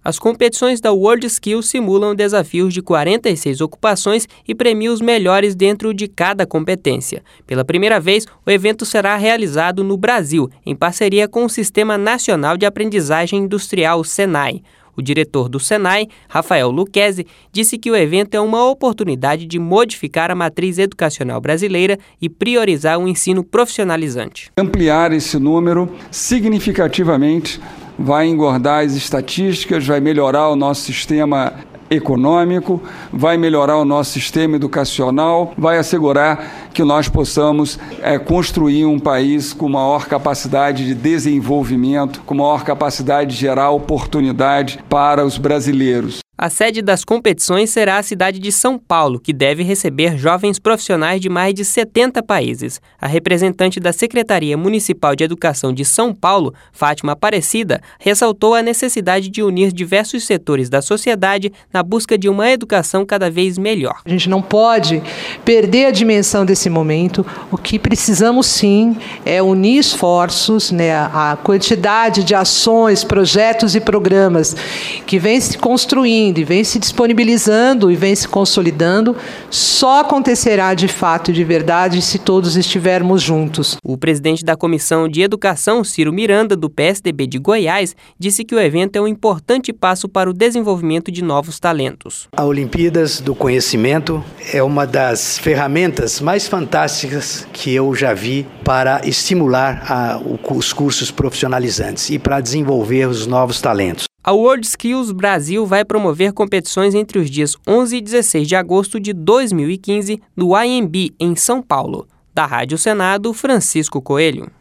As competições da WorldSkills simulam desafios de 46 ocupações e premiam os melhores dentro de cada competência. Pela primeira vez, o evento será realizado no Brasil, em parceria com o Sistema Nacional de Aprendizagem Industrial, SENAI. O diretor do SENAI, Rafael Lucchesi, disse que o evento é uma oportunidade de modificar a matriz educacional brasileira e priorizar um ensino profissionalizante. Ampliar esse número significativamente vai engordar as estatísticas, vai melhorar o nosso sistema econômico, vai melhorar o nosso sistema educacional, vai assegurar que nós possamos construir um país com maior capacidade de desenvolvimento, com maior capacidade de gerar oportunidade para os brasileiros. A sede das competições será a cidade de São Paulo, que deve receber jovens profissionais de mais de 70 países. A representante da Secretaria Municipal de Educação de São Paulo, Fátima Aparecida, ressaltou a necessidade de unir diversos setores da sociedade na busca de uma educação cada vez melhor. A gente não pode perder a dimensão desse momento. O que precisamos sim é unir esforços, a quantidade de ações, projetos e programas que vem se construindo e vem se disponibilizando e vem se consolidando, só acontecerá de fato e de verdade se todos estivermos juntos. O presidente da Comissão de Educação, Ciro Miranda, do PSDB de Goiás, disse que o evento é um importante passo para o desenvolvimento de novos talentos. A Olimpíadas do Conhecimento é uma das ferramentas mais fantásticas que eu já vi para estimular os cursos profissionalizantes e para desenvolver os novos talentos. A WorldSkills Brasil vai promover competições entre os dias 11 e 16 de agosto de 2015 no IMB, em São Paulo. Da Rádio Senado, Francisco Coelho.